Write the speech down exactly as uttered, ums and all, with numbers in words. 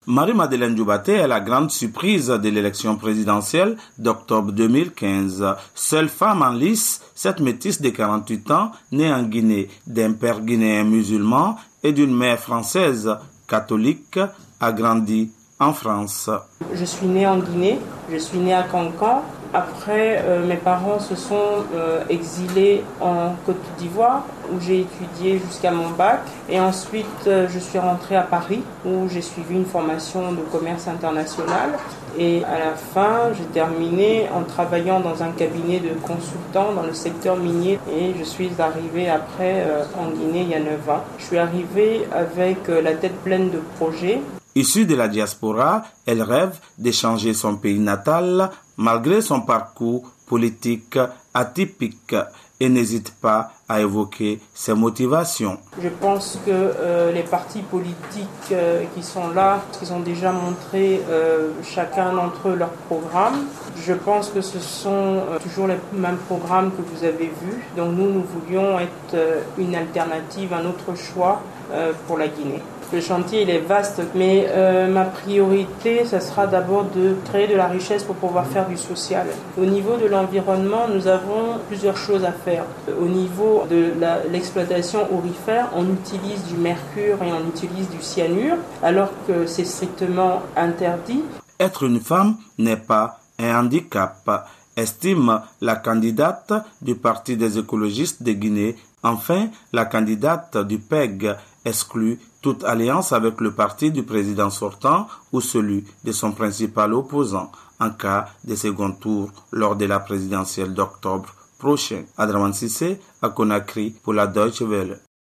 Marie-Madeleine Dioubaté est la grande surprise de l'élection présidentielle d'octobre deux mille quinze. Seule femme en lice, cette métisse de quarante-huit ans, née en Guinée, d'un père guinéen musulman et d'une mère française catholique, a grandi en France. Je suis née en Guinée, je suis née à Cancan. Après, euh, mes parents se sont euh, exilés en Côte d'Ivoire, où j'ai étudié jusqu'à mon bac. Et ensuite, euh, je suis rentrée à Paris, où j'ai suivi une formation de commerce international. Et à la fin, j'ai terminé en travaillant dans un cabinet de consultants dans le secteur minier. Et je suis arrivée après euh, en Guinée il y a neuf ans. Je suis arrivée avec euh, la tête pleine de projets. Issue de la diaspora, elle rêve de changer son pays natal malgré son parcours politique atypique et n'hésite pas à évoquer ses motivations. Je pense que euh, les partis politiques euh, qui sont là, ils ont déjà montré euh, chacun d'entre eux leur programme. Je pense que ce sont euh, toujours les mêmes programmes que vous avez vus. Donc nous, nous voulions être euh, une alternative, un autre choix euh, pour la Guinée. Le chantier, il est vaste, mais euh, ma priorité, ça sera d'abord de créer de la richesse pour pouvoir faire du social. Au niveau de l'environnement, nous avons plusieurs choses à faire. Au niveau de la, l'exploitation aurifère, on utilise du mercure et on utilise du cyanure, alors que c'est strictement interdit. Être une femme n'est pas un handicap, estime la candidate du Parti des écologistes de Guinée. Enfin, la candidate du P E G exclut toute alliance avec le parti du président sortant ou celui de son principal opposant en cas de second tour lors de la présidentielle d'octobre prochain. Adraman Cissé à Conakry pour la Deutsche Welle.